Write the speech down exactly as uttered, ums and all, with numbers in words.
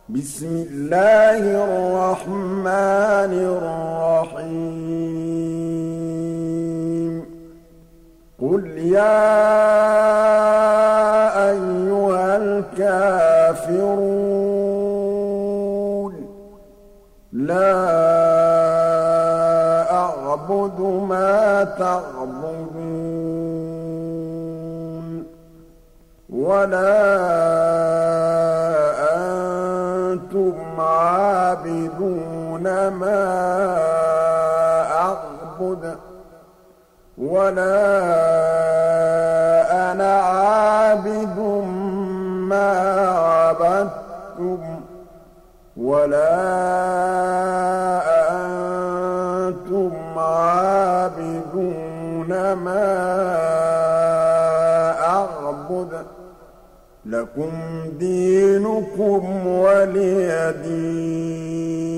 بسم الله الرحمن الرحيم قل يا أيها الكافرون لا أعبد ما تعبدون ولا أنتم عابدون ما أعبد ولا أنا عابد ما عبدتم ولا أنتم عابدون ما أعبد لكم دينكم ولي دين